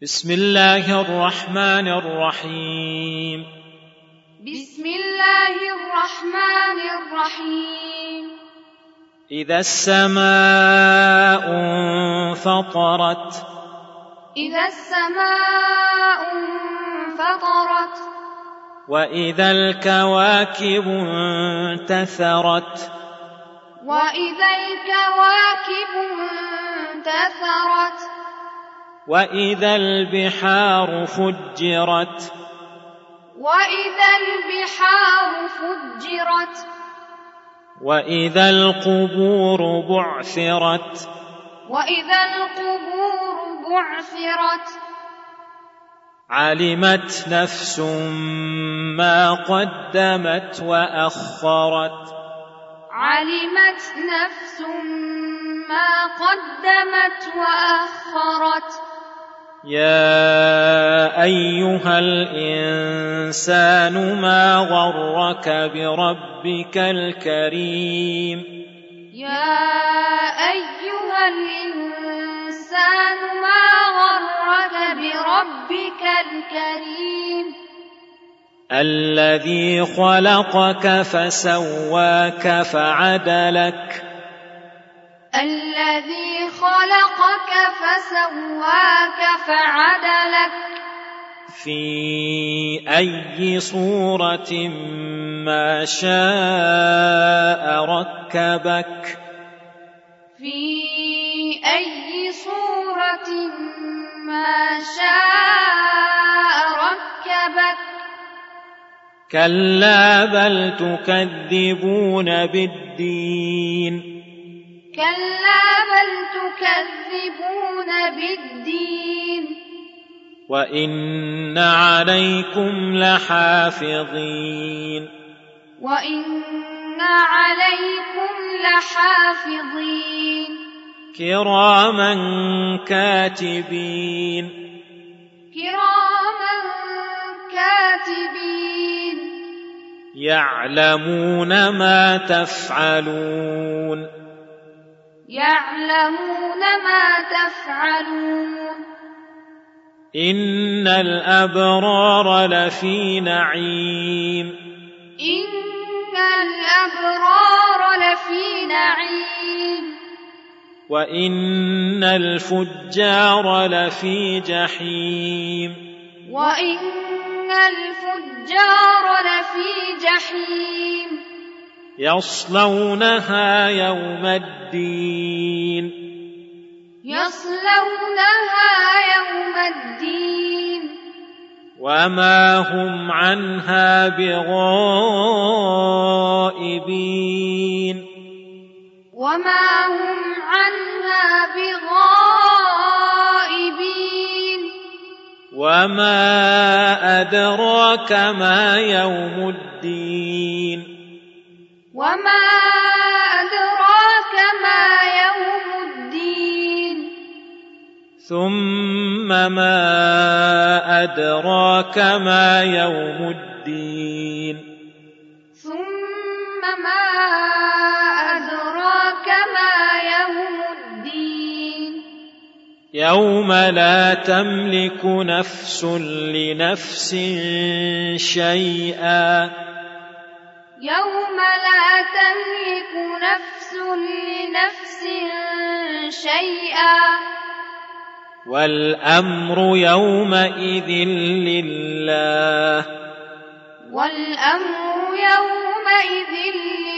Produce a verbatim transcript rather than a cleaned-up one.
بسم الله الرحمن الرحيم. بسم الله الرحمن الرحيم. إذا السماء انفطرت. إذا السماء انفطرت. وإذا الكواكب انتثرت. وإذا الكواكب انتثرت. وإذا البحار فجرت. وإذا البحار فجرت. وإذا القبور بعثرت. وإذا القبور بعثرت. علمت نفس ما قدمت وأخرت. علمت نفس ما قدمت وأخرت. يا أيها الإنسان ما غرك بربك الكريم. يا أيها الإنسان ما غرك بربك الكريم. الذي خلقك فسواك فعدلك. الذي خلقك فسواك فعدلك. في أي صورة ما شاء ركبك. في أي صورة ما شاء ركبك. كلا بل تكذبون بالدين. كلا بل تكذبون بالدين. وإن عليكم لحافظين. وإن عليكم لحافظين. كراما كاتبين. كراما كاتبين. يعلمون ما تفعلون. يعلمون ما تفعلون. إن الأبرار لفي نعيم. إن الأبرار لفي نعيم. وإن الفجار لفي جحيم. وإن الفجار لفي جحيم. يصلونها يوم الدين. يصلونها يوم الدين. وما هم عنها بغائبين. وما هم عنها بغائبين. وما أدراك ما يوم الدين. وما أدراك ما يوم الدين. ثم ما أدراك ما يوم الدين. ثم ما أدراك ما يوم الدين. يوم لا تملك نفس لنفس شيئا. يوم لا تملك نفس لنفس شيئا. والأمر يومئذ لله. والأمر يومئذ لله.